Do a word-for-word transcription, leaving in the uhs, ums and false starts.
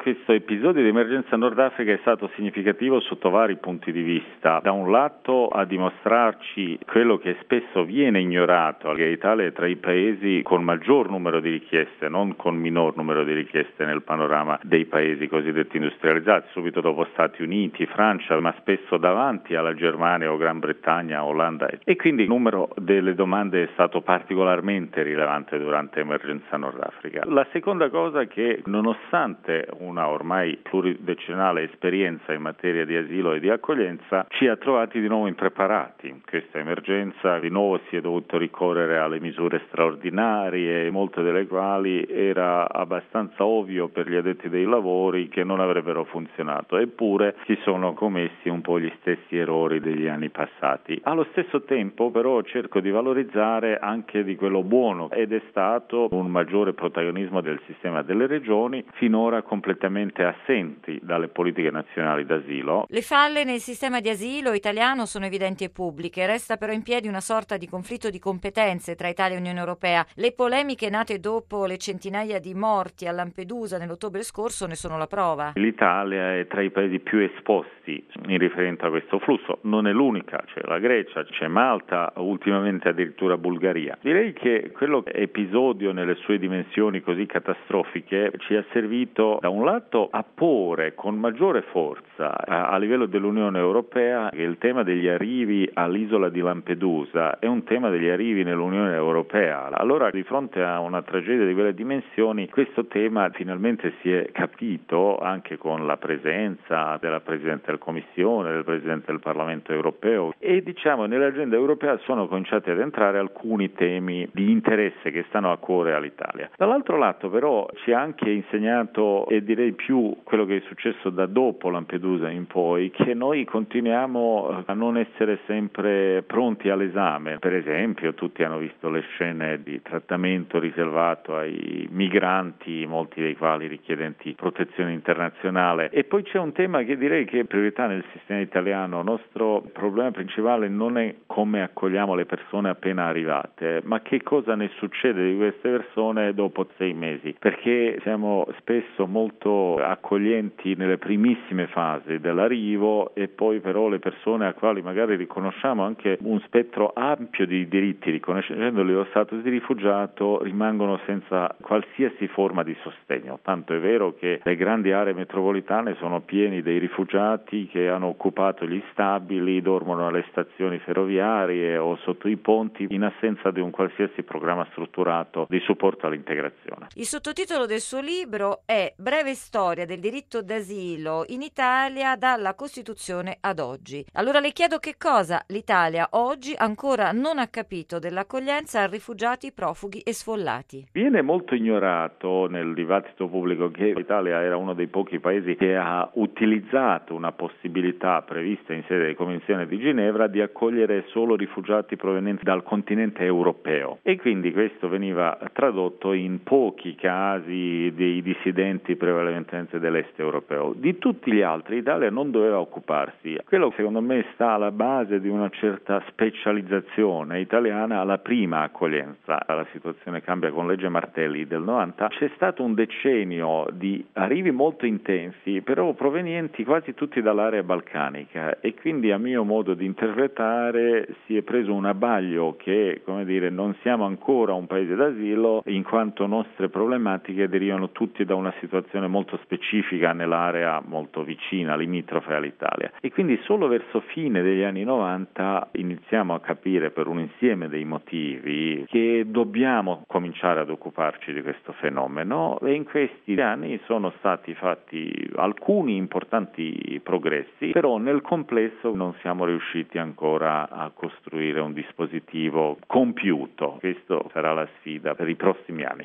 Questo episodio di emergenza Nord Africa è stato significativo sotto vari punti di vista. Da un lato a dimostrarci quello che spesso viene ignorato, che l'Italia è tra i paesi con maggior numero di richieste, non con minor numero di richieste nel panorama dei paesi cosiddetti industrializzati, subito dopo Stati Uniti, Francia, ma spesso davanti alla Germania o Gran Bretagna, Olanda. E quindi il numero delle domande è stato particolarmente rilevante durante emergenza Nord Africa. La seconda cosa è che nonostante una ormai pluridecennale esperienza in materia di asilo e di accoglienza, ci ha trovati di nuovo impreparati. In questa emergenza di nuovo si è dovuto ricorrere alle misure straordinarie, molte delle quali era abbastanza ovvio per gli addetti dei lavori che non avrebbero funzionato, eppure si sono commessi un po' gli stessi errori degli anni passati. Allo stesso tempo però cerco di valorizzare anche di quello buono ed è stato un maggiore protagonismo del sistema delle regioni, finora completamente assenti dalle politiche nazionali d'asilo. Le falle nel sistema di asilo italiano sono evidenti e pubbliche, resta però in piedi una sorta di conflitto di competenze tra Italia e Unione Europea. Le polemiche nate dopo le centinaia di morti a Lampedusa nell'ottobre scorso ne sono la prova. L'Italia è tra i paesi più esposti in riferimento a questo flusso, non è l'unica, c'è la Grecia, c'è Malta, ultimamente addirittura Bulgaria. Direi che quello episodio nelle sue dimensioni così catastrofiche ci ha servito da un lato a porre con maggiore forza a, a livello dell'Unione Europea che il tema degli arrivi all'isola di Lampedusa è un tema degli arrivi nell'Unione Europea. Allora, di fronte a una tragedia di quelle dimensioni, questo tema finalmente si è capito anche con la presenza della Presidente della Commissione, del Presidente del Parlamento Europeo e diciamo nell'agenda europea sono cominciati ad entrare alcuni temi di interesse che stanno a cuore all'Italia. Dall'altro lato però ci ha anche insegnato e direi più quello che è successo da dopo Lampedusa in poi, che noi continuiamo a non essere sempre pronti all'esame. Per esempio, tutti hanno visto le scene di trattamento riservato ai migranti, molti dei quali richiedenti protezione internazionale. E poi c'è un tema che direi che è priorità nel sistema italiano. Il nostro problema principale non è come accogliamo le persone appena arrivate, ma che cosa ne succede di queste persone dopo sei mesi, perché siamo spesso molto accoglienti nelle primissime fasi dell'arrivo e poi però le persone a quali magari riconosciamo anche un spettro ampio di diritti, riconoscendoli lo status di rifugiato, rimangono senza qualsiasi forma di sostegno. Tanto è vero che le grandi aree metropolitane sono piene dei rifugiati che hanno occupato gli stabili, dormono alle stazioni ferroviarie o sotto i ponti in assenza di un qualsiasi programma strutturato di supporto all'integrazione. Il sottotitolo del suo libro è Breve storia del diritto d'asilo in Italia dalla Costituzione ad oggi. Allora le chiedo che cosa l'Italia oggi ancora non ha capito dell'accoglienza a rifugiati, profughi e sfollati. Viene molto ignorato nel dibattito pubblico che l'Italia era uno dei pochi paesi che ha utilizzato una possibilità prevista in sede di Convenzione di Ginevra di accogliere solo rifugiati provenienti dal continente europeo e quindi questo veniva tradotto in pochi casi dei dissidenti prevalentemente dell'est europeo. Di tutti gli altri l'Italia non doveva occuparsi. Quello secondo me sta alla base di una certa specializzazione italiana alla prima accoglienza. La situazione cambia con legge Martelli del novanta. C'è stato un decennio di arrivi molto intensi, però provenienti quasi tutti dall'area balcanica e quindi a mio modo di interpretare si è preso un abbaglio che, come dire, non siamo ancora un paese d'asilo in quanto nostre problematiche derivano tutte da una situazione molto specifica nell'area molto vicina, limitrofe all'Italia. E quindi solo verso fine degli anni novanta iniziamo a capire per un insieme dei motivi che dobbiamo cominciare ad occuparci di questo fenomeno e in questi anni sono stati fatti alcuni importanti progressi, però nel complesso non siamo riusciti ancora a costruire un dispositivo compiuto. Questo sarà la sfida per i prossimi anni.